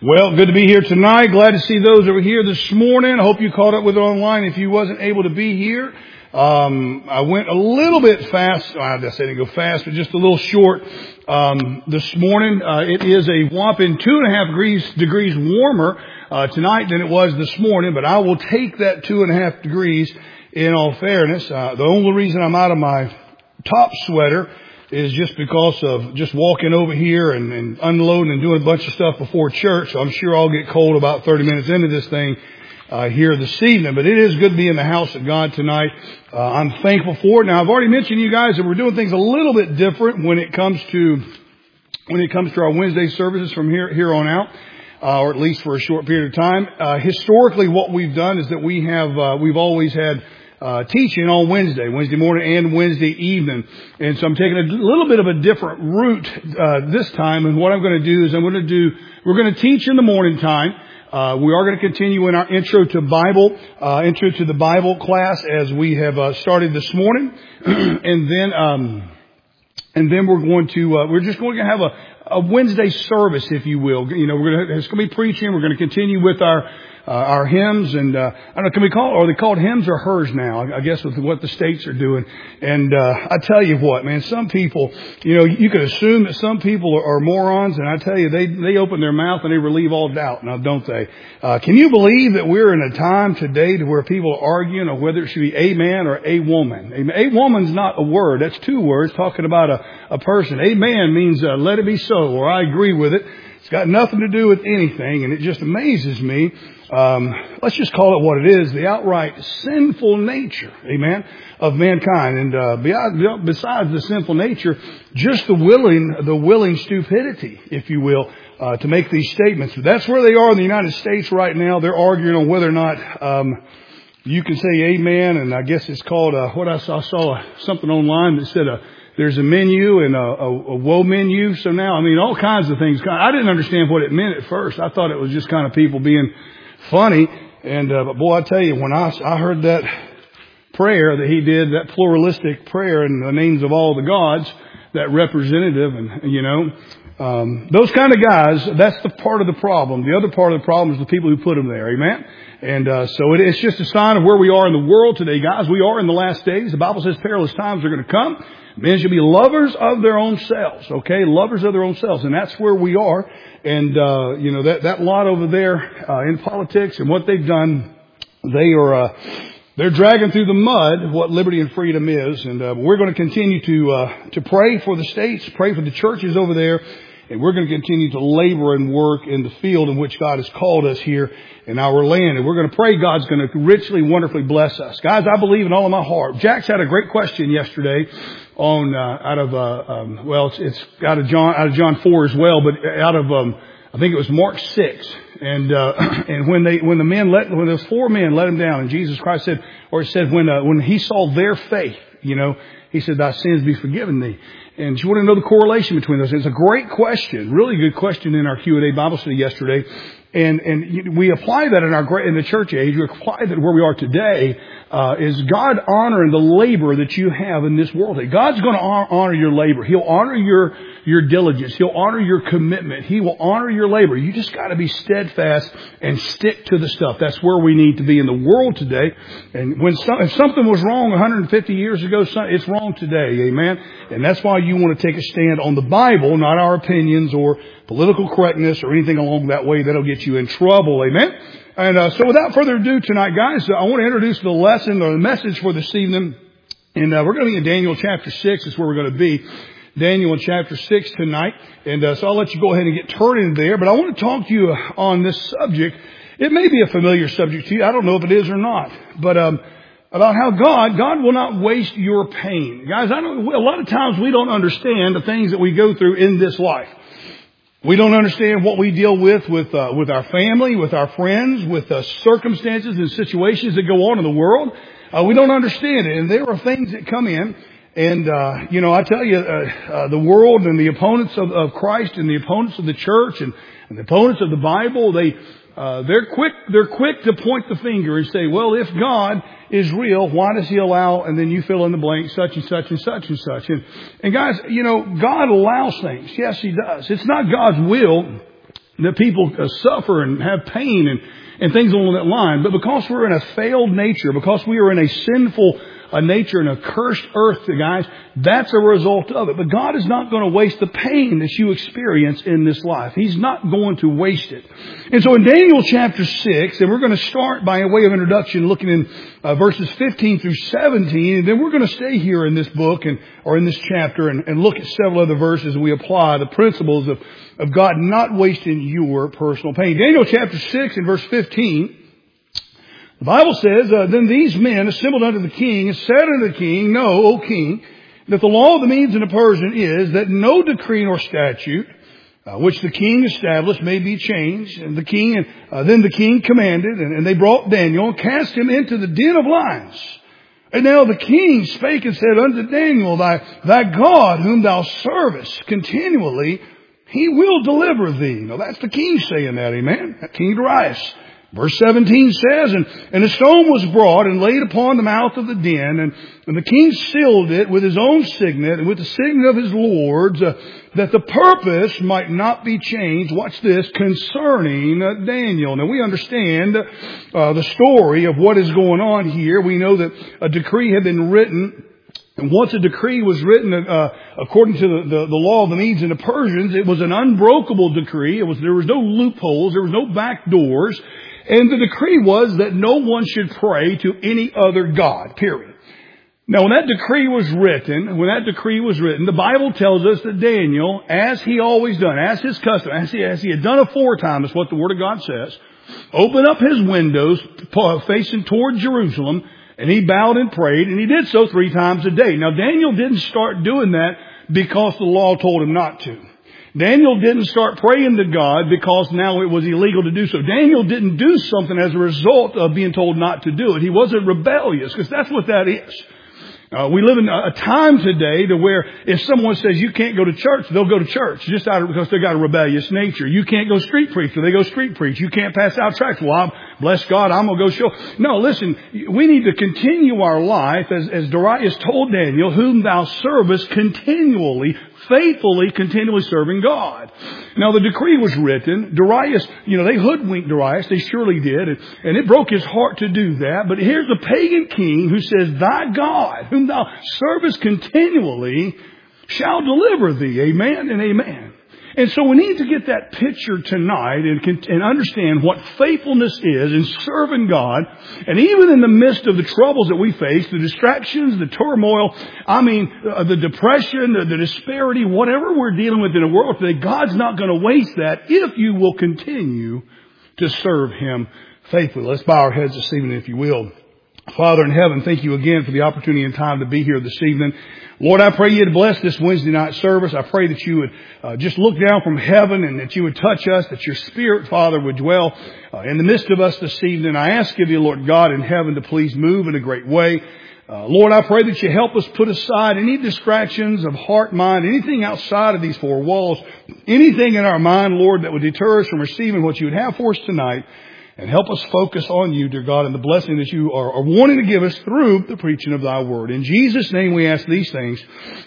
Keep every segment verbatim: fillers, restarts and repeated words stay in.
Well, good to be here tonight. Glad to see those over here this morning. I hope you caught up with it online. If you wasn't able to be here, um, I went a little bit fast. I didn't say to go fast, but just a little short um, this morning. Uh, it is a whopping two and a half degrees degrees warmer uh, tonight than it was this morning. But I will take that two and a half degrees. In all fairness, uh, the only reason I'm out of my top sweater is just because of just walking over here and, and unloading and doing a bunch of stuff before church. So I'm sure I'll get cold about thirty minutes into this thing uh, here this evening. But it is good to be in the house of God tonight. Uh, I'm thankful for it. Now, I've already mentioned to you guys that we're doing things a little bit different when it comes to when it comes to our Wednesday services from here here on out. Uh, or at least for a short period of time. Uh, historically, what we've done is that we have, uh, we've always had, uh, teaching on Wednesday, Wednesday morning and Wednesday evening. And so I'm taking a little bit of a different route, uh, this time. And what I'm going to do is I'm going to do, we're going to teach in the morning time. Uh, we are going to continue in our intro to Bible, uh, intro to the Bible class as we have, uh, started this morning. and then, um, and then we're going to, uh, we're just going to have a, a Wednesday service, if you will. You know, we're going to, it's going to be preaching. We're going to continue with our, uh, our hymns and, uh, I don't know, can we call, are they called hymns or hers now? I guess with what the states are doing. And, uh, I tell you what, man, some people, you know, you could assume that some people are, are morons, and I tell you, they, they open their mouth and they relieve all doubt. Now, don't they? Uh, can you believe that we're in a time today to where people are arguing on whether it should be a man or a woman? A woman's not a word. That's two words talking about a, a person. A man means, uh, let it be so, or I agree with it. It's got nothing to do with anything, and it just amazes me. Um, let's just call it what it is, the outright sinful nature, amen, of mankind. And uh, beyond, besides the sinful nature, just the willing, the willing stupidity, if you will, uh, to make these statements. But that's where they are in the United States right now. They're arguing on whether or not um, you can say amen, and I guess it's called, uh, what I saw, I saw something online that said, uh, there's a menu and a, a, a woe menu. So now, I mean, all kinds of things. I didn't understand what it meant at first. I thought it was just kind of people being funny. And, uh, but boy, I tell you, when I, I heard that prayer that he did, that pluralistic prayer in the names of all the gods, that representative and, you know, um, those kind of guys, that's the part of the problem. The other part of the problem is the people who put them there. Amen. And, uh, so it, it's just a sign of where we are in the world today, guys. We are in the last days. The Bible says perilous times are going to come. Men should be lovers of their own selves, okay? Lovers of their own selves. And that's where we are. And, uh, you know, that, that lot over there, uh, in politics and what they've done, they are, uh, they're dragging through the mud what liberty and freedom is. And, uh, we're going to continue to, uh, to pray for the states, pray for the churches over there. And we're going to continue to labor and work in the field in which God has called us here in our land. And we're going to pray God's going to richly, wonderfully bless us. Guys, I believe in all of my heart. Jack's had a great question yesterday on, uh, out of, uh, um, well, it's, it's out of John, out of John four as well, but out of, um, I think it was Mark six. And, uh, and when they, when the men let, when those four men let him down, and Jesus Christ said, or it said when, uh, when he saw their faith, you know, he said, thy sins be forgiven thee. And you want to know the correlation between those. It's a great question, really good question in our Q and A Bible study yesterday. And, and we apply that in our, in the church age. We apply that where we are today, uh, is God honoring the labor that you have in this world. God's going to honor your labor. He'll honor your, your diligence. He'll honor your commitment. He will honor your labor. You just got to be steadfast and stick to the stuff. That's where we need to be in the world today. And when some, if something was wrong one hundred fifty years ago, it's wrong today. Amen. And that's why you want to take a stand on the Bible, not our opinions or political correctness or anything along that way that'll get you in trouble. Amen. And uh, so without further ado tonight, guys, I want to introduce the lesson or the message for this evening. And uh, we're going to be in Daniel chapter six is where we're going to be. Daniel in chapter six tonight. And uh, so I'll let you go ahead and get turned there. But I want to talk to you on this subject. It may be a familiar subject to you. I don't know if it is or not. But um, about how God, God will not waste your pain. Guys, I don't, a lot of times we don't understand the things that we go through in this life. We don't understand what we deal with with uh, with our family, with our friends, with uh, circumstances and situations that go on in the world. Uh, we don't understand it. And there are things that come in. And, uh, you know, I tell you, uh, uh, the world and the opponents of, of Christ and the opponents of the church and, and the opponents of the Bible, they, uh, they're quick, they're quick to point the finger and say, well, if God is real, why does he allow, and then you fill in the blank, such and such and such and such. And, and guys, you know, God allows things. Yes, he does. It's not God's will that people uh, suffer and have pain and, and things along that line. But because we're in a failed nature, because we are in a sinful a nature and a cursed earth, guys, that's a result of it. But God is not going to waste the pain that you experience in this life. He's not going to waste it. And so in Daniel chapter six, and we're going to start by a way of introduction looking in uh, verses fifteen through seventeen, and then we're going to stay here in this book and or in this chapter and, and look at several other verses, and we apply the principles of, of God not wasting your personal pain. Daniel chapter six and verse fifteen. The Bible says, uh, Then these men assembled unto the king and said unto the king, Know, O king, that the law of the Medes and the Persians is that no decree nor statute uh, which the king established may be changed. And the king, and uh, then the king commanded, and, and they brought Daniel and cast him into the den of lions. And now the king spake and said unto Daniel, Thy, thy God whom thou servest continually, he will deliver thee. Now that's the king saying that, amen? That King Darius. Verse seventeen says, and, and a stone was brought and laid upon the mouth of the den, and, and the king sealed it with his own signet and with the signet of his lords, uh, that the purpose might not be changed. Watch this, concerning uh, Daniel. Now we understand uh, the story of what is going on here. We know that a decree had been written. And once a decree was written, uh, according to the, the, the law of the Medes and the Persians, it was an unbreakable decree. It was, there was no loopholes. There was no back doors. And the decree was that no one should pray to any other God, period. Now, when that decree was written, when that decree was written, the Bible tells us that Daniel, as he always done, as his custom, as he, as he had done aforetime, is what the Word of God says, opened up his windows facing toward Jerusalem, and he bowed and prayed, and he did so three times a day. Now, Daniel didn't start doing that because the law told him not to. Daniel didn't start praying to God because now it was illegal to do so. Daniel didn't do something as a result of being told not to do it. He wasn't rebellious, because that's what that is. Uh, we live in a time today to where if someone says you can't go to church, they'll go to church just out of, because they got a rebellious nature. You can't go street preach, so they go street preach. You can't pass out tracts. Well, I'm, bless God, I'm going to go show. No, listen, we need to continue our life as, as Darius told Daniel, whom thou servest continually, faithfully, continually serving God. Now, the decree was written. Darius, you know, they hoodwinked Darius. They surely did. And, and it broke his heart to do that. But here's a pagan king who says, Thy God, whom thou servest continually, shall deliver thee. Amen and amen. And so we need to get that picture tonight and, and understand what faithfulness is in serving God. And even in the midst of the troubles that we face, the distractions, the turmoil, I mean, uh, the depression, the, the disparity, whatever we're dealing with in the world today, God's not going to waste that if you will continue to serve Him faithfully. Let's bow our heads this evening, if you will. Father in heaven, thank you again for the opportunity and time to be here this evening. Lord, I pray you to bless this Wednesday night service. I pray that you would uh, just look down from heaven and that you would touch us, that your Spirit, Father, would dwell uh, in the midst of us this evening. I ask of you, Lord God in heaven, to please move in a great way. Uh, Lord, I pray that you help us put aside any distractions of heart, mind, anything outside of these four walls, anything in our mind, Lord, that would deter us from receiving what you would have for us tonight. And help us focus on you, dear God, and the blessing that you are, are wanting to give us through the preaching of thy word. In Jesus' name we ask these things.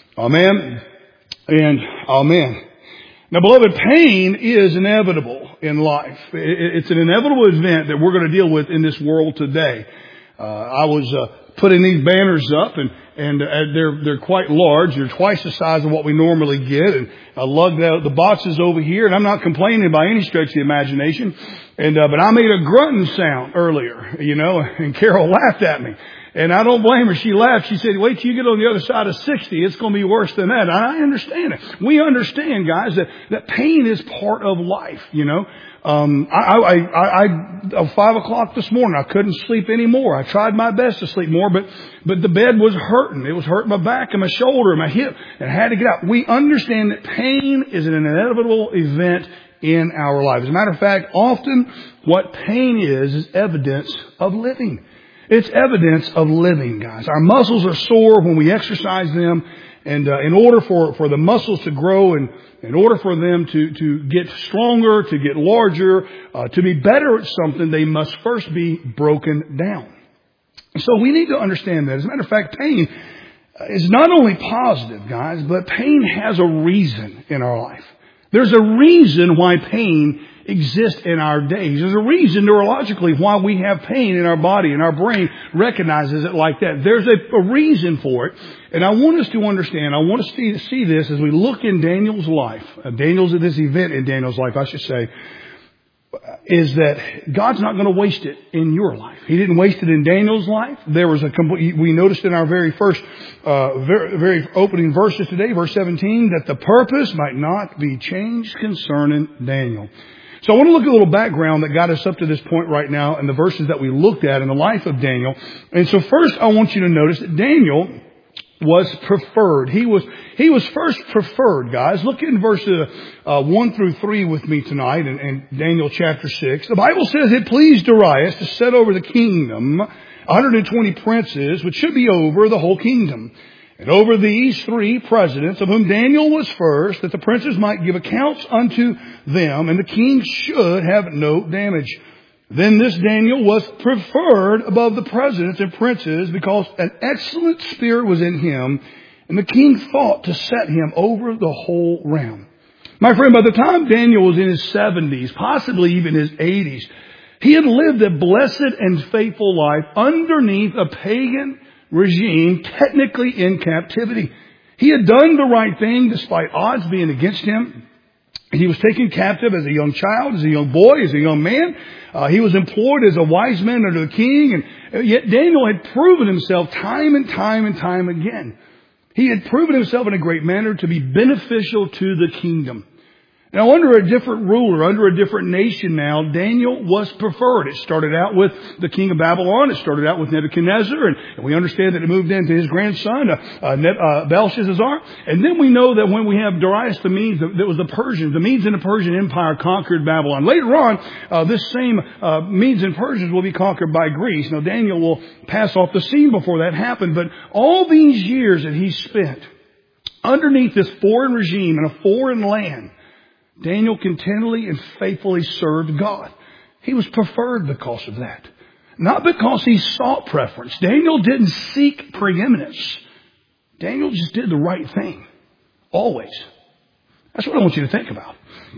Amen and amen. Now, beloved, pain is inevitable in life. It's an inevitable event that we're going to deal with in this world today. Uh, I was uh, putting these banners up, and and uh, they're they're quite large. They're twice the size of what we normally get. And I lugged out the boxes over here, and I'm not complaining by any stretch of the imagination. And uh, but I made a grunting sound earlier, you know, and Carol laughed at me. And I don't blame her. She laughed. She said, wait till you get on the other side of sixty. It's going to be worse than that. And I understand it. We understand, guys, that, that pain is part of life, you know. Um, I, I, I, I, at five o'clock this morning, I couldn't sleep anymore. I tried my best to sleep more, but, but the bed was hurting. It was hurting my back and my shoulder and my hip, and I had to get out. We understand that pain is an inevitable event in our life. As a matter of fact, often what pain is, is evidence of living. It's evidence of living, guys. Our muscles are sore when we exercise them. And uh, in order for, for the muscles to grow and in order for them to, to get stronger, to get larger, uh, to be better at something, they must first be broken down. So we need to understand that. As a matter of fact, pain is not only positive, guys, but pain has a reason in our life. There's a reason why pain exist in our days. There's a reason neurologically why we have pain in our body, and our brain recognizes it like that. There's a, a reason for it. And I want us to understand, I want us to see, see this as we look in Daniel's life, uh, Daniel's, this event in Daniel's life, I should say, is that God's not going to waste it in your life. He didn't waste it in Daniel's life. There was a complete, we noticed in our very first, uh, very, very opening verses today, verse seventeen, that the purpose might not be changed concerning Daniel. So I want to look at a little background that got us up to this point right now and the verses that we looked at in the life of Daniel. And so first I want you to notice that Daniel was preferred. He was, he was first preferred, guys. Look in verses uh, one through three with me tonight in, in Daniel chapter six. The Bible says it pleased Darius to set over the kingdom one hundred twenty princes, which should be over the whole kingdom. And over these three presidents, of whom Daniel was first, that the princes might give accounts unto them, and the king should have no damage. Then this Daniel was preferred above the presidents and princes because an excellent spirit was in him, and the king thought to set him over the whole realm. My friend, by the time Daniel was in his seventies, possibly even his eighties, he had lived a blessed and faithful life underneath a pagan regime, technically in captivity. He had done the right thing despite odds being against him. He was taken captive as a young child, as a young boy, as a young man. Uh, he was employed as a wise man under the king. And yet Daniel had proven himself time and time and time again. He had proven himself in a great manner to be beneficial to the kingdom. Now, under a different ruler, under a different nation now, Daniel was preferred. It started out with the king of Babylon. It started out with Nebuchadnezzar. And, and we understand that it moved into his grandson, uh, uh, uh, Belshazzar. And then we know that when we have Darius the Medes, that was the Persians. The Medes and the Persian Empire conquered Babylon. Later on, uh, this same uh, Medes and Persians will be conquered by Greece. Now, Daniel will pass off the scene before that happened. But all these years that he spent underneath this foreign regime in a foreign land, Daniel continually and faithfully served God. He was preferred because of that. Not because he sought preference. Daniel didn't seek preeminence. Daniel just did the right thing. Always. That's what I want you to think about.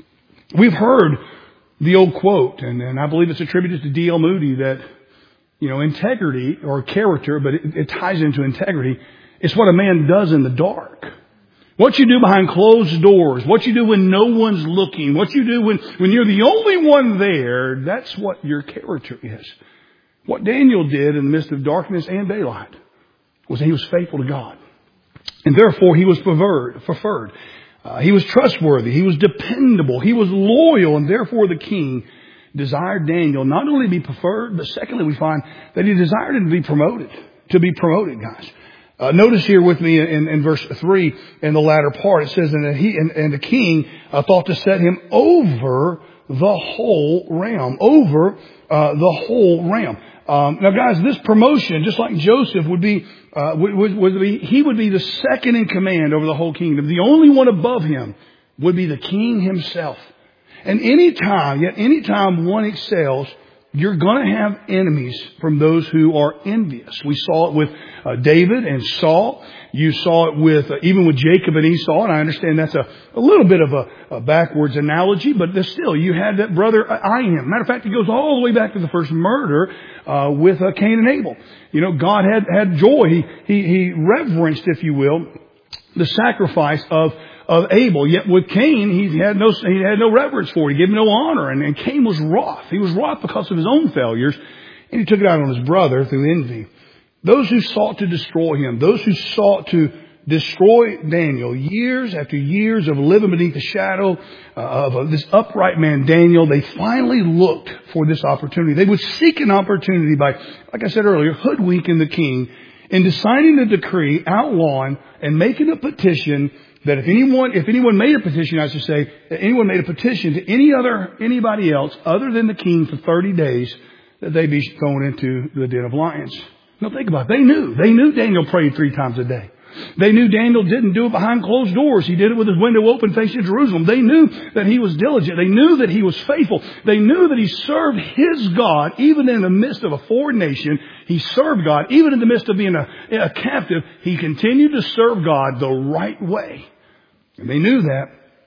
We've heard the old quote, and, and I believe it's attributed to D L Moody, that, you know, integrity or character, but it, it ties into integrity. It's what a man does in the dark. What you do behind closed doors, what you do when no one's looking, what you do when, when you're the only one there, that's what your character is. What Daniel did in the midst of darkness and daylight was he was faithful to God. And therefore he was preferred. preferred. Uh, he was trustworthy. He was dependable. He was loyal. And therefore the king desired Daniel not only to be preferred, but secondly we find that he desired him to be promoted. To be promoted, guys. Uh, notice here with me in, in verse three, in the latter part, it says, and he and, and the king uh, thought to set him over the whole realm, over uh, the whole realm. Um, now, guys, this promotion, just like Joseph would be, uh, would, would, would be, he would be the second in command over the whole kingdom. The only one above him would be the king himself. And any time, yet any time one excels, you're going to have enemies from those who are envious. We saw it with uh, David and Saul. You saw it with uh, even with Jacob and Esau. And I understand that's a, a little bit of a, a backwards analogy, but still, you had that brother eyeing him. Matter of fact, it goes all the way back to the first murder uh, with uh, Cain and Abel. You know, God had had joy. He he, he reverenced, if you will, the sacrifice of. Of Abel. Yet with Cain, he had no, he had no reverence for it. He gave him no honor. And, and Cain was wroth. He was wroth because of his own failures. And he took it out on his brother through envy. Those who sought to destroy him, those who sought to destroy Daniel, years after years of living beneath the shadow uh, of this upright man, Daniel, they finally looked for this opportunity. They would seek an opportunity by, like I said earlier, hoodwinking the king and deciding a decree, outlawing and making a petition that if anyone, if anyone made a petition, I should say, that anyone made a petition to any other, anybody else other than the king for thirty days, that they be thrown into the den of lions. Now think about it. They knew. They knew Daniel prayed three times a day. They knew Daniel didn't do it behind closed doors. He did it with his window open facing Jerusalem. They knew that he was diligent. They knew that he was faithful. They knew that he served his God even in the midst of a foreign nation. He served God even in the midst of being a, a captive. He continued to serve God the right way. And they knew that.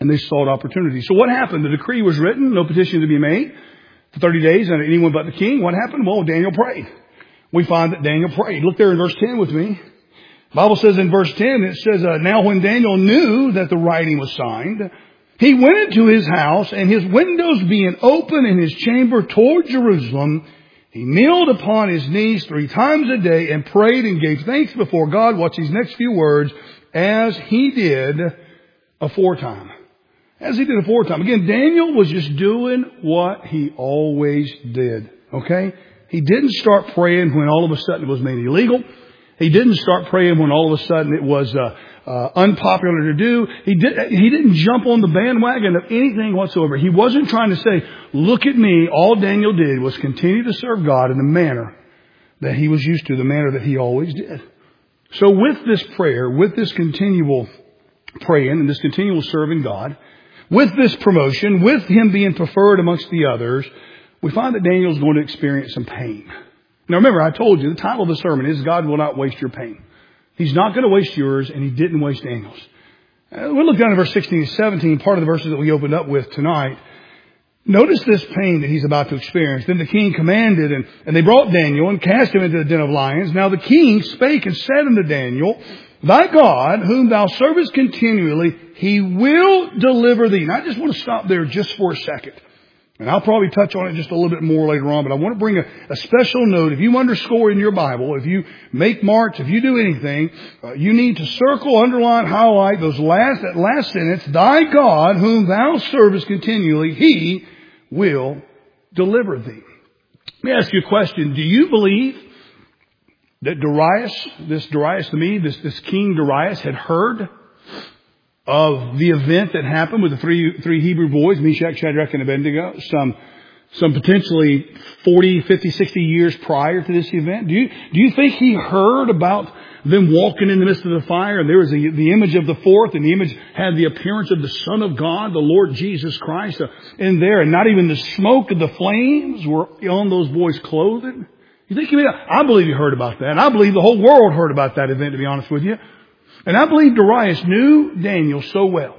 And they sought opportunity. So what happened? The decree was written, no petition to be made for thirty days, and anyone but the king. What happened? Well, Daniel prayed. We find that Daniel prayed. Look there in verse ten with me. The Bible says in verse ten, it says, uh, now when Daniel knew that the writing was signed, he went into his house, and his windows being open in his chamber toward Jerusalem, he kneeled upon his knees three times a day and prayed and gave thanks before God. Watch these next few words. As he did aforetime. As he did aforetime. Again, Daniel was just doing what he always did. Okay? He didn't start praying when all of a sudden it was made illegal. He didn't start praying when all of a sudden it was uh, uh, unpopular to do. He did. He didn't jump on the bandwagon of anything whatsoever. He wasn't trying to say, "Look at me." All Daniel did was continue to serve God in the manner that he was used to, the manner that he always did. So, with this prayer, with this continual praying and this continual serving God, with this promotion, with him being preferred amongst the others, we find that Daniel's going to experience some pain. Now remember, I told you, the title of the sermon is God will not waste your pain. He's not going to waste yours, and he didn't waste Daniel's. Uh, we'll look down at verse sixteen and seventeen, part of the verses that we opened up with tonight. Notice this pain that he's about to experience. Then the king commanded, and, and they brought Daniel and cast him into the den of lions. Now the king spake and said unto Daniel, Thy God, whom thou servest continually, he will deliver thee. And I just want to stop there just for a second. And I'll probably touch on it just a little bit more later on, but I want to bring a, a special note. If you underscore in your Bible, if you make marks, if you do anything, uh, you need to circle, underline, highlight those last, that last sentence. Thy God, whom thou servest continually, he will deliver thee. Let me ask you a question. Do you believe that Darius, this Darius the Mede, this, this King Darius had heard of the event that happened with the three three Hebrew boys, Meshach, Shadrach, and Abednego, some some potentially forty, fifty, sixty years prior to this event? Do you do you think he heard about them walking in the midst of the fire, and there was the, the image of the fourth, and the image had the appearance of the Son of God, the Lord Jesus Christ, uh, in there, and not even the smoke of the flames were on those boys' clothing? You think he mean, I believe he heard about that. And I believe the whole world heard about that event, to be honest with you. And I believe Darius knew Daniel so well.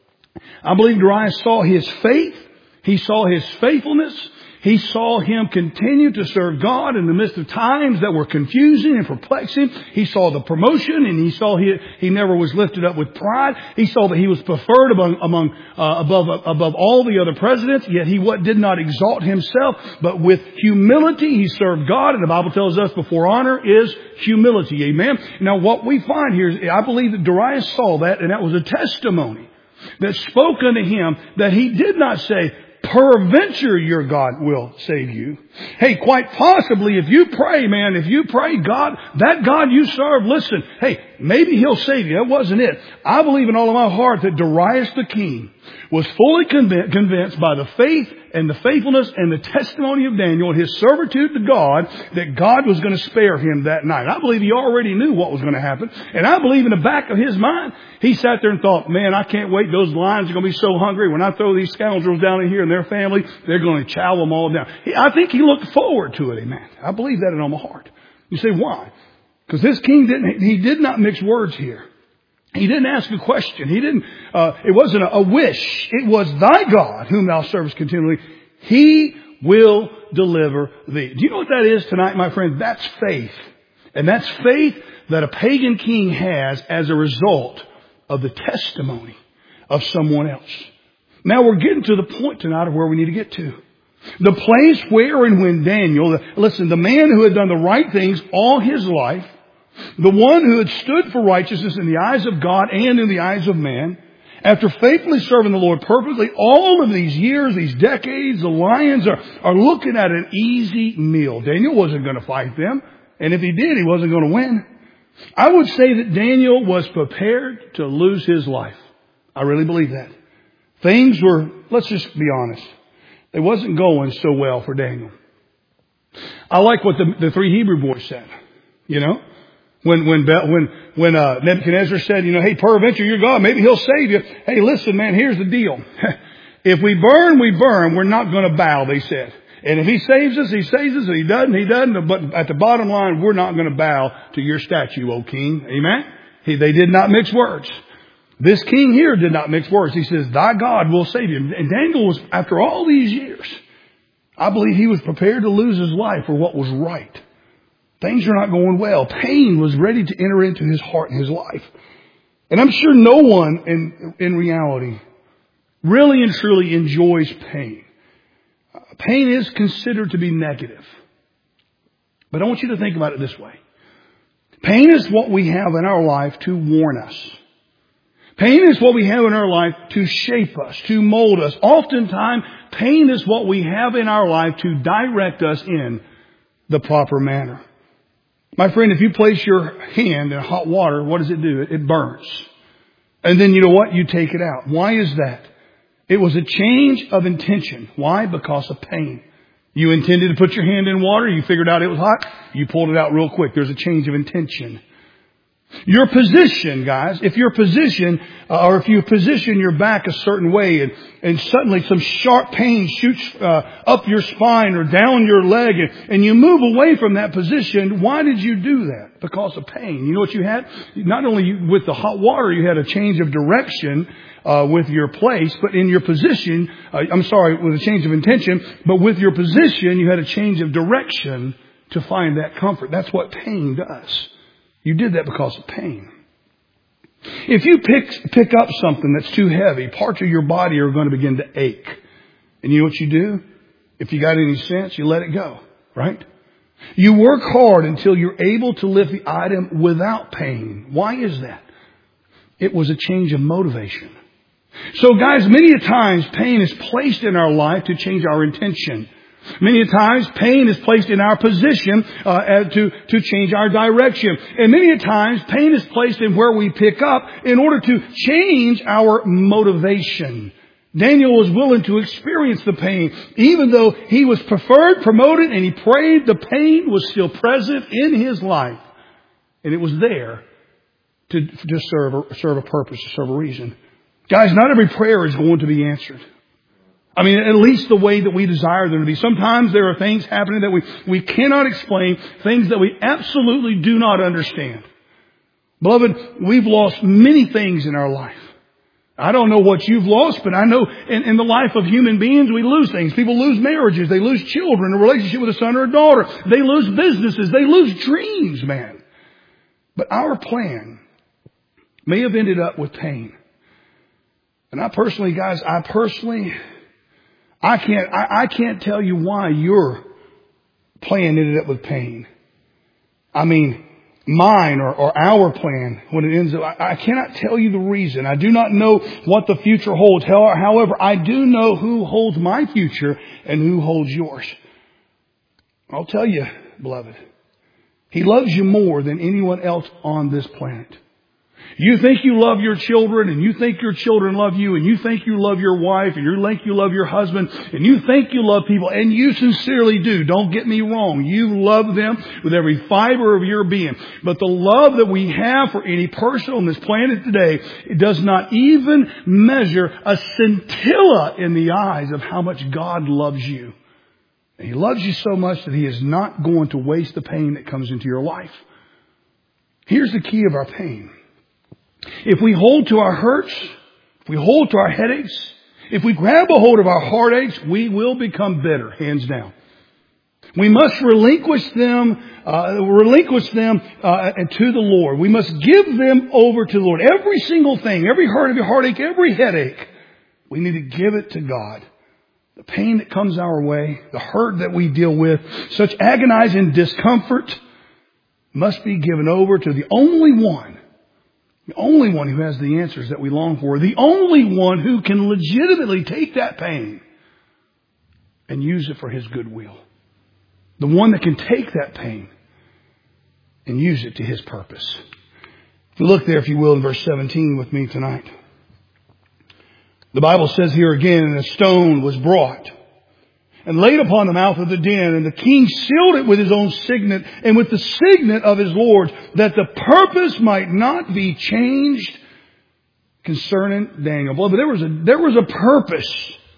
I believe Darius saw his faith. He saw his faithfulness. He saw him continue to serve God in the midst of times that were confusing and perplexing. He saw the promotion, and he saw he, he never was lifted up with pride. He saw that he was preferred among, among uh, above above all the other presidents, yet he what, did not exalt himself, but with humility he served God. And the Bible tells us before honor is humility. Amen. Now what we find here is, I believe that Darius saw that, and that was a testimony that spoke unto him that he did not say, peradventure your God will save you. Hey, quite possibly, if you pray, man, if you pray, God, that God you serve, listen, hey, maybe he'll save you. That wasn't it. I believe in all of my heart that Darius the king was fully convinced by the faith and the faithfulness and the testimony of Daniel and his servitude to God that God was going to spare him that night. I believe he already knew what was going to happen. And I believe in the back of his mind, he sat there and thought, man, I can't wait. Those lions are going to be so hungry. When I throw these scoundrels down in here and their family, they're going to chow them all down. I think he looked forward to it. Amen. I believe that in all my heart. You say, why? Because this king didn't, he did not mix words here. He didn't ask a question. He didn't, uh, it wasn't a, a wish. It was thy God whom thou servest continually. He will deliver thee. Do you know what that is tonight, my friend? That's faith. And that's faith that a pagan king has as a result of the testimony of someone else. Now we're getting to the point tonight of where we need to get to. The place where and when Daniel, listen, the man who had done the right things all his life, the one who had stood for righteousness in the eyes of God and in the eyes of man, after faithfully serving the Lord perfectly all of these years, these decades, the lions are, are looking at an easy meal. Daniel wasn't going to fight them. And if he did, he wasn't going to win. I would say that Daniel was prepared to lose his life. I really believe that. Things were, let's just be honest, it wasn't going so well for Daniel. I like what the, the three Hebrew boys said, you know. When, when, when, when, uh, Nebuchadnezzar said, you know, hey, peradventure your God, maybe he'll save you. Hey, listen, man, here's the deal. If we burn, we burn. We're not going to bow, they said. And if he saves us, he saves us. If he doesn't, he doesn't. But at the bottom line, we're not going to bow to your statue, O king. Amen? He, they did not mix words. This king here did not mix words. He says, thy God will save you. And Daniel was, after all these years, I believe he was prepared to lose his life for what was right. Things are not going well. Pain was ready to enter into his heart and his life. And I'm sure no one in, in reality really and truly enjoys pain. Pain is considered to be negative. But I want you to think about it this way. Pain is what we have in our life to warn us. Pain is what we have in our life to shape us, to mold us. Oftentimes, pain is what we have in our life to direct us in the proper manner. My friend, if you place your hand in hot water, what does it do? It burns. And then you know what? You take it out. Why is that? It was a change of intention. Why? Because of pain. You intended to put your hand in water. You figured out it was hot. You pulled it out real quick. There's a change of intention. Your position, guys, if your position, uh, or if you position your back a certain way and, and suddenly some sharp pain shoots uh, up your spine or down your leg and, and you move away from that position, why did you do that? Because of pain. You know what you had? Not only with the hot water, you had a change of direction uh, with your place, but in your position, uh, I'm sorry, with a change of intention, but with your position, you had a change of direction to find that comfort. That's what pain does. You did that because of pain. If you pick pick up something that's too heavy, parts of your body are going to begin to ache. And you know what you do? If you got any sense, you let it go, right? You work hard until you're able to lift the item without pain. Why is that? It was a change of motivation. So guys, many a times pain is placed in our life to change our intention. Many times, pain is placed in our position uh, to to change our direction. And many times, pain is placed in where we pick up in order to change our motivation. Daniel was willing to experience the pain. Even though he was preferred, promoted, and he prayed, the pain was still present in his life. And it was there to, to serve, a, serve a purpose, to serve a reason. Guys, not every prayer is going to be answered. I mean, at least the way that we desire them to be. Sometimes there are things happening that we, we cannot explain, things that we absolutely do not understand. Beloved, we've lost many things in our life. I don't know what you've lost, but I know in, in the life of human beings, we lose things. People lose marriages. They lose children, a relationship with a son or a daughter. They lose businesses. They lose dreams, man. But our plan may have ended up with pain. And I personally, guys, I personally... I can't, I, I can't tell you why your plan ended up with pain. I mean, mine or, or our plan, when it ends up, I, I cannot tell you the reason. I do not know what the future holds. However, I do know who holds my future and who holds yours. I'll tell you, beloved, He loves you more than anyone else on this planet. You think you love your children, and you think your children love you, and you think you love your wife, and you think you love your husband, and you think you love people, and you sincerely do. Don't get me wrong. You love them with every fiber of your being. But the love that we have for any person on this planet today, it does not even measure a scintilla in the eyes of how much God loves you. And He loves you so much that He is not going to waste the pain that comes into your life. Here's the key of our pain. If we hold to our hurts, if we hold to our headaches, if we grab a hold of our heartaches, we will become bitter, hands down. We must relinquish them, uh, relinquish them uh, to the Lord. We must give them over to the Lord. Every single thing, every hurt, every heartache, every headache, we need to give it to God. The pain that comes our way, the hurt that we deal with, such agonizing discomfort must be given over to the only one. The only one who has the answers that we long for. The only one who can legitimately take that pain and use it for His goodwill. The one that can take that pain and use it to His purpose. If you look there, if you will, in verse seventeen with me tonight. The Bible says here again, and a stone was brought and laid upon the mouth of the den, and the king sealed it with his own signet and with the signet of his lord, that the purpose might not be changed concerning Daniel. But there was a, there was a purpose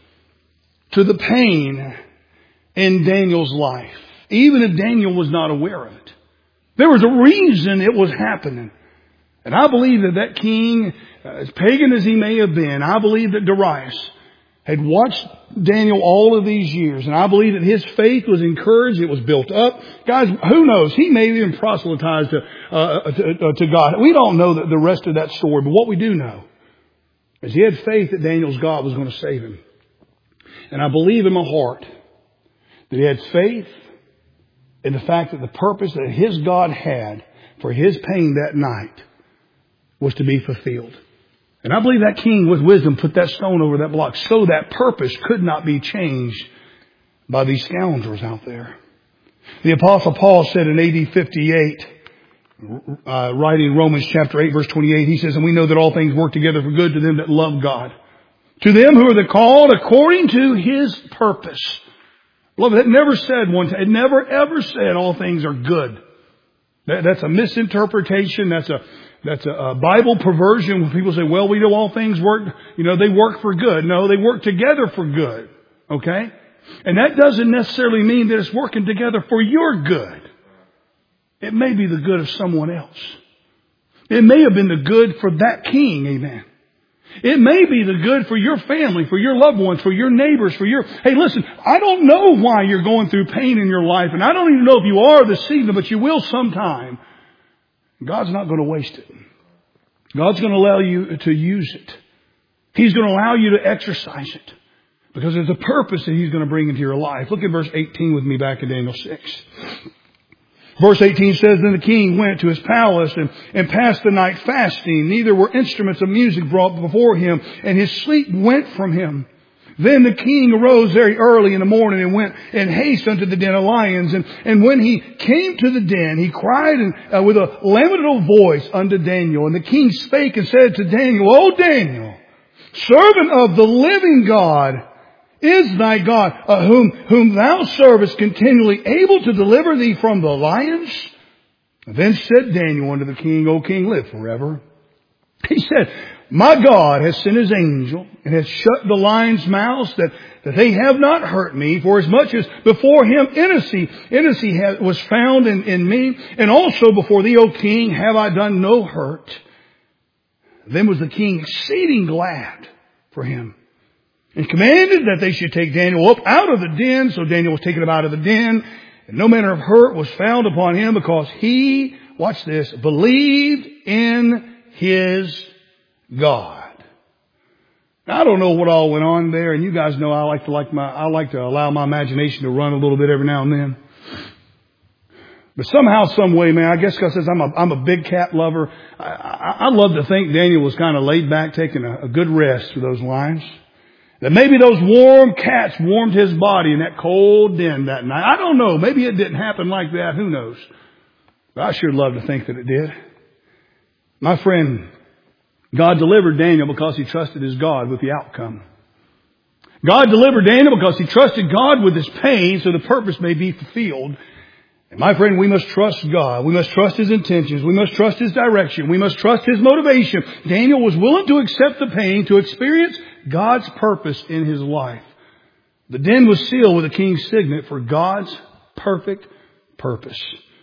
to the pain in Daniel's life, even if Daniel was not aware of it. There was a reason it was happening. And I believe that that king, as pagan as he may have been, I believe that Darius had watched Daniel all of these years. And I believe that his faith was encouraged. It was built up. Guys, who knows? He may have even proselytized to, uh, to, to God. We don't know the, the rest of that story. But what we do know is he had faith that Daniel's God was going to save him. And I believe in my heart that he had faith in the fact that the purpose that his God had for his pain that night was to be fulfilled. And I believe that king with wisdom put that stone over that block so that purpose could not be changed by these scoundrels out there. The Apostle Paul said in A D fifty-eight, uh, writing Romans chapter eight verse twenty-eight, he says, and we know that all things work together for good to them that love God, to them who are the called according to his purpose. Beloved, it never said one time, it never ever said all things are good. That, that's a misinterpretation. That's a That's a, a Bible perversion when people say, well, we know all things work, you know, they work for good. No, they work together for good. Okay? And that doesn't necessarily mean that it's working together for your good. It may be the good of someone else. It may have been the good for that king. Amen. It may be the good for your family, for your loved ones, for your neighbors, for your... Hey, listen, I don't know why you're going through pain in your life, and I don't even know if you are this season, but you will sometime. God's not going to waste it. God's going to allow you to use it. He's going to allow you to exercise it. Because there's a purpose that He's going to bring into your life. Look at verse eighteen with me back in Daniel six. Verse eighteen says, then the king went to his palace and, and passed the night fasting. Neither were instruments of music brought before him, and his sleep went from him. Then the king arose very early in the morning and went in haste unto the den of lions. And, and when he came to the den, he cried and, uh, with a lamentable voice unto Daniel. And the king spake and said to Daniel, O Daniel, servant of the living God, is thy God, uh, whom, whom thou servest continually, able to deliver thee from the lions? Then said Daniel unto the king, O king, live forever. He said, my God has sent his angel and has shut the lions' mouths that, that they have not hurt me, for as much as before him innocency, innocency has, was found in, in me, and also before thee, O king, have I done no hurt. Then was the king exceeding glad for him, and commanded that they should take Daniel up out of the den. So Daniel was taken up out of the den, and no manner of hurt was found upon him, because he, watch this, believed in his God. Now, I don't know what all went on there, and you guys know I like to like my I like to allow my imagination to run a little bit every now and then. But somehow, some way, man, I guess because I'm a I'm a big cat lover, I, I, I love to think Daniel was kind of laid back, taking a, a good rest for those lions. That maybe those warm cats warmed his body in that cold den that night. I don't know. Maybe it didn't happen like that. Who knows? But I sure love to think that it did. My friend, God delivered Daniel because he trusted his God with the outcome. God delivered Daniel because he trusted God with his pain so the purpose may be fulfilled. And my friend, we must trust God. We must trust His intentions. We must trust His direction. We must trust His motivation. Daniel was willing to accept the pain to experience God's purpose in his life. The den was sealed with a king's signet for God's perfect purpose.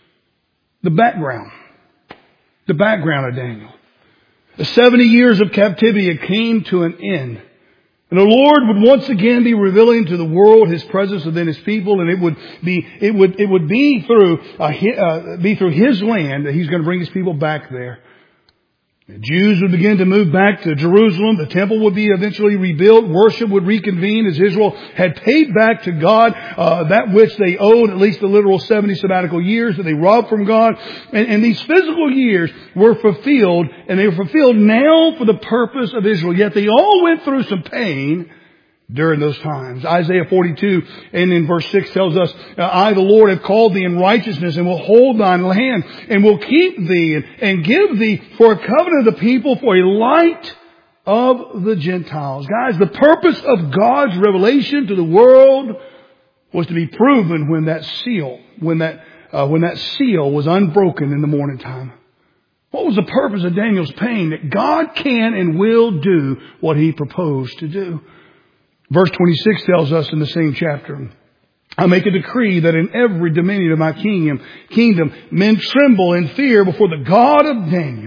The background. The background of Daniel. The seventy years of captivity came to an end. And the Lord would once again be revealing to the world His presence within His people, and it would be it would it would be through uh, uh, be through His land that He's going to bring His people back there. The Jews would begin to move back to Jerusalem. The temple would be eventually rebuilt. Worship would reconvene as Israel had paid back to God uh, that which they owed, at least the literal seventy sabbatical years that they robbed from God. And, and these physical years were fulfilled, and they were fulfilled now for the purpose of Israel. Yet they all went through some pain during those times. Isaiah forty-two and in verse six tells us, I, the Lord, have called thee in righteousness, and will hold thine hand, and will keep thee, and, and give thee for a covenant of the people, for a light of the Gentiles. Guys, the purpose of God's revelation to the world was to be proven when that seal, when that, uh, when that seal was unbroken in the morning time. What was the purpose of Daniel's pain? That God can and will do what He proposed to do. Verse twenty-six tells us in the same chapter, I make a decree that in every dominion of my kingdom, kingdom men tremble in fear before the God of Daniel,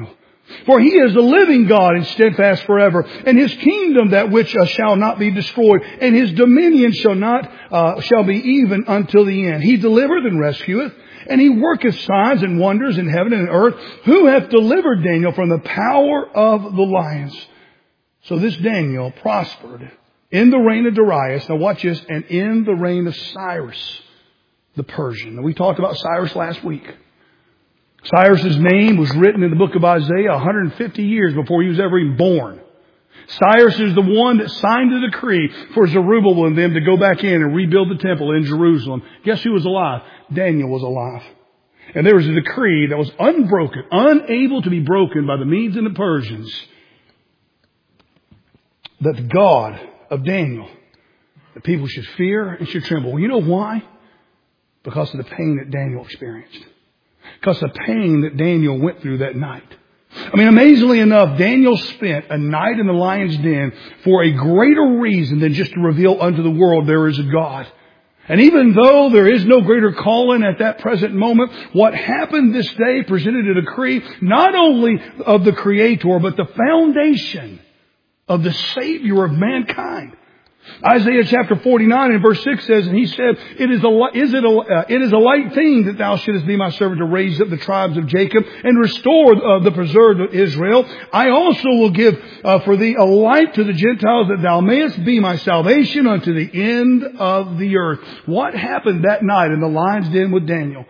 For he is the living God and steadfast forever, and his kingdom that which uh, shall not be destroyed, and his dominion shall not, uh, shall be even until the end. He delivereth and rescueth, and he worketh signs and wonders in heaven and earth, who hath delivered Daniel from the power of the lions. So this Daniel prospered in the reign of Darius. Now watch this, and in the reign of Cyrus the Persian. Now we talked about Cyrus last week. Cyrus's name was written in the book of Isaiah one hundred fifty years before he was ever even born. Cyrus is the one that signed the decree for Zerubbabel and them to go back in and rebuild the temple in Jerusalem. Guess who was alive? Daniel was alive. And there was a decree that was unbroken, unable to be broken by the Medes and the Persians, that the God of Daniel, the people should fear and should tremble. Well, you know why? Because of the pain that Daniel experienced. Because of the pain that Daniel went through that night. I mean, amazingly enough, Daniel spent a night in the lion's den for a greater reason than just to reveal unto the world there is a God. And even though there is no greater calling at that present moment, what happened this day presented a decree not only of the Creator, but the foundation of the Savior of mankind. Isaiah chapter forty-nine and verse six says, and he said, it is a, is it a, uh, it is a light thing that thou shouldest be my servant to raise up the tribes of Jacob and restore uh, the preserved of Israel. I also will give uh, for thee a light to the Gentiles, that thou mayest be my salvation unto the end of the earth. What happened that night in the lion's den with Daniel?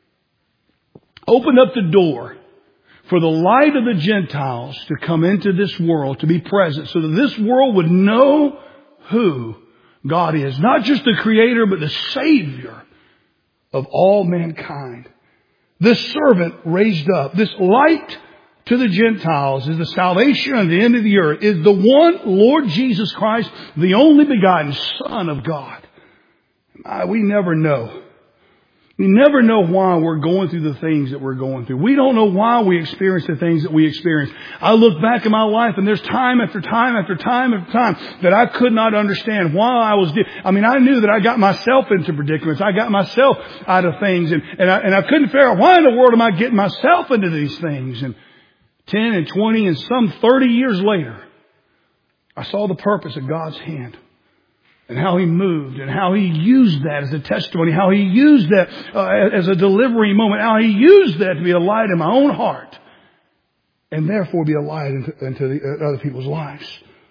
Opened up the door for the light of the Gentiles to come into this world, to be present, so that this world would know who God is. Not just the Creator, but the Savior of all mankind. This servant raised up, this light to the Gentiles, is the salvation at the end of the earth, is the one Lord Jesus Christ, the only begotten Son of God. We never know. We never know why we're going through the things that we're going through. We don't know why we experience the things that we experience. I look back in my life and there's time after time after time after time that I could not understand why I was... I mean, I knew that I got myself into predicaments. I got myself out of things, and, and, I, and I couldn't figure out why in the world am I getting myself into these things. And ten and twenty and some thirty years later, I saw the purpose of God's hand. And how He moved, and how He used that as a testimony, how He used that uh, as a delivery moment, how He used that to be a light in my own heart, and therefore be a light into, into the, uh, other people's lives.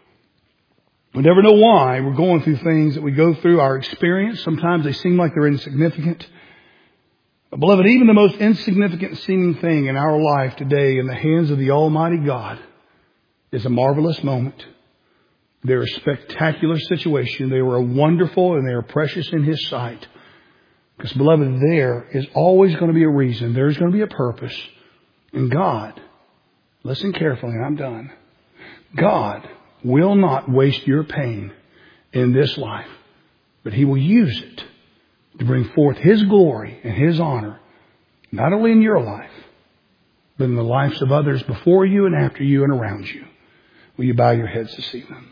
We never know why we're going through things that we go through, our experience. Sometimes they seem like they're insignificant. But beloved, even the most insignificant seeming thing in our life today in the hands of the Almighty God is a marvelous moment. They're a spectacular situation. They were wonderful and they are precious in His sight. Because, beloved, there is always going to be a reason. There's going to be a purpose. And God, listen carefully and I'm done. God will not waste your pain in this life. But He will use it to bring forth His glory and His honor. Not only in your life, but in the lives of others before you and after you and around you. Will you bow your heads this evening?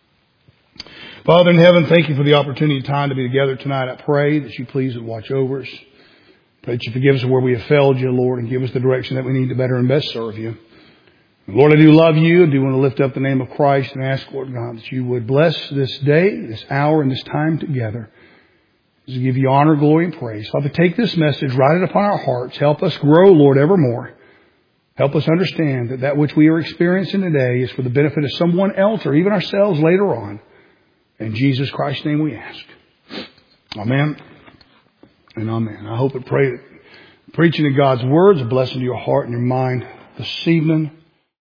Father in heaven, thank You for the opportunity and time to be together tonight. I pray that You please would watch over us. Pray that You forgive us where we have failed You, Lord, and give us the direction that we need to better and best serve You. And Lord, I do love You and do want to lift up the name of Christ and ask, Lord God, that You would bless this day, this hour, and this time together. To give You honor, glory, and praise. Father, take this message, write it upon our hearts. Help us grow, Lord, evermore. Help us understand that that which we are experiencing today is for the benefit of someone else or even ourselves later on. In Jesus Christ's name we ask. Amen and amen. I hope and pray that preaching of God's words a blessing to your heart and your mind this evening.